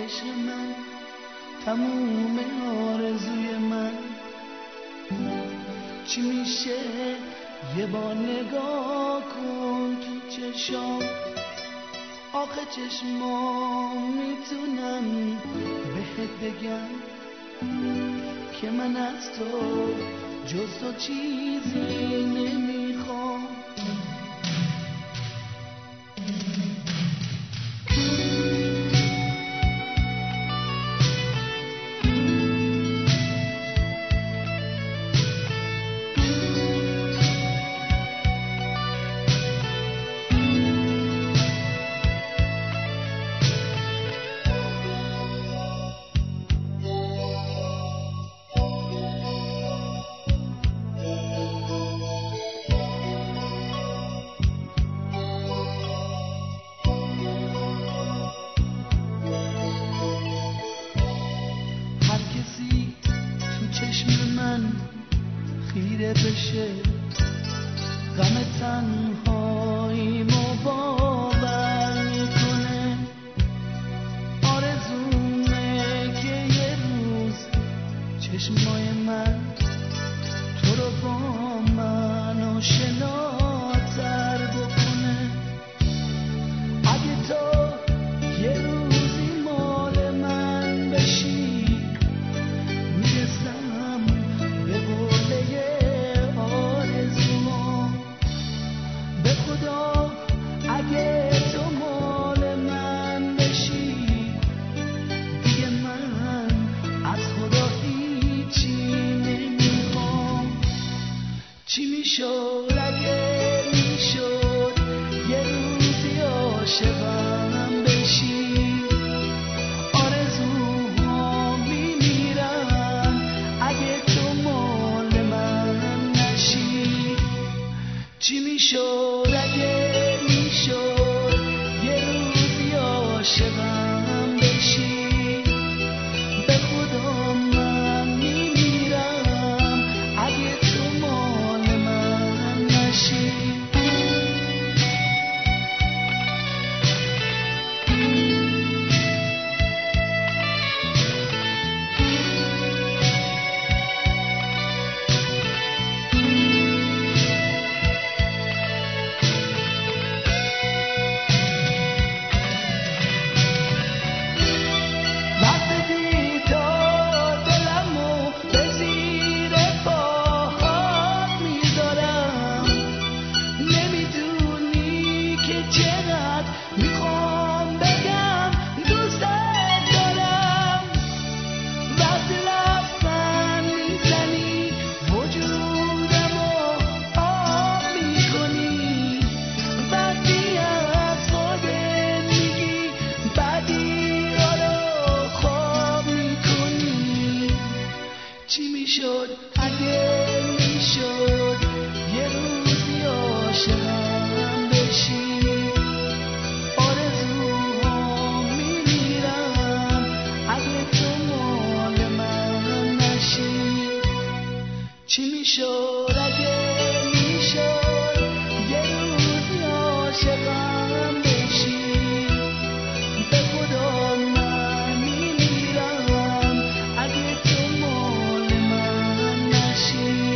عشق من، تموم آرزوی من. چی میشه یه بار نگاه کن تو چشام، آخه چشمام میتونن بهت بگم که من از تو جز تو چیزی نمیخوام. خیره بشه غم تنهاییمو باور میکنه، آرزومه که یه روز چشمای من تو رو با من آشناتر بکنه. اگه تو یه روزی مال من بشی، میرسم به قله آرزوها. به خدا اگه تو مال من بشی، دیگه من از خدا هیچی نمیخوام. چی میشد اگه میشد یه روزی عاشقم بشی، آرزوها میمیرن اگه تو مال من نشی. چی میشد اگه میشد یه روزی عاشقم بشی، به خدا من میمیرم اگه تو مال من نشی. چی میشد اگه میشد یه روزی عاشقم بشی، آرزوها میمیرن اگه تو مال من نشی. چی میشد اگه میشد یه روزی عاشقم بشی، به خدا من میمیرم اگه تو مال من نشی.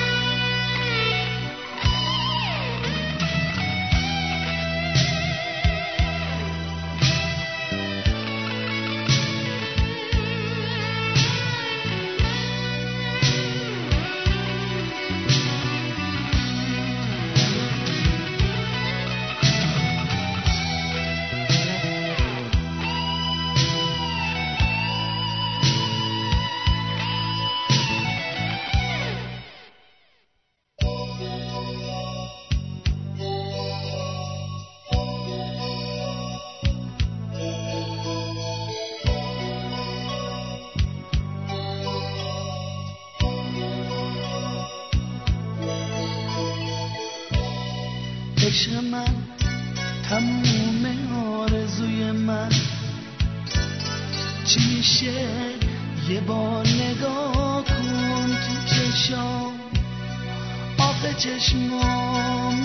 عشق من، تموم آرزوی من. چی میشه یه بار نگاه کن تو چشام، آخه چشمام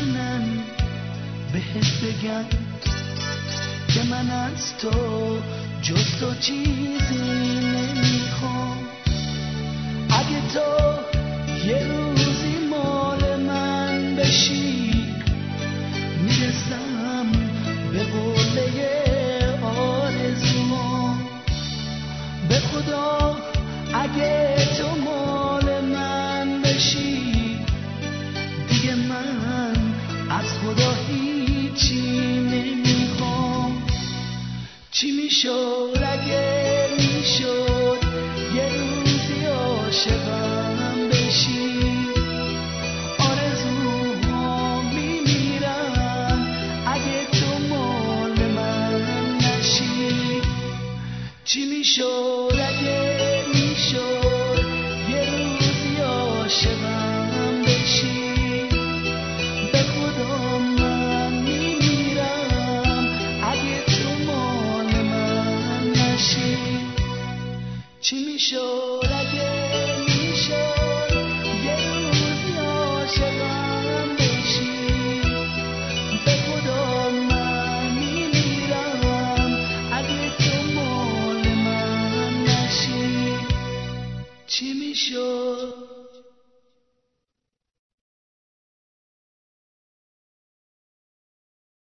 میتونن بهت بگم که من از تو جز تو چیزی نمیخوام. اگه تو یه روزی مال من بشی میرسم به قله آرزوام. به خدا اگه تو مال من بشی دیگه من از خدا هیچی نمیخوام. چی میشد اگه میشد یه روزی عاشقم بشی؟ آرزوهام میمیرن اگه تو مال من نشی. چی میشد اگه میشد یه روزی عاشقم بشی؟ به خدا من میمیرم اگه تو مال من نشی. چی میشد اگه میشد یه روزی عاشقم بشی؟ به خدا من میمیرم اگه تو مال من نشی. چی میشد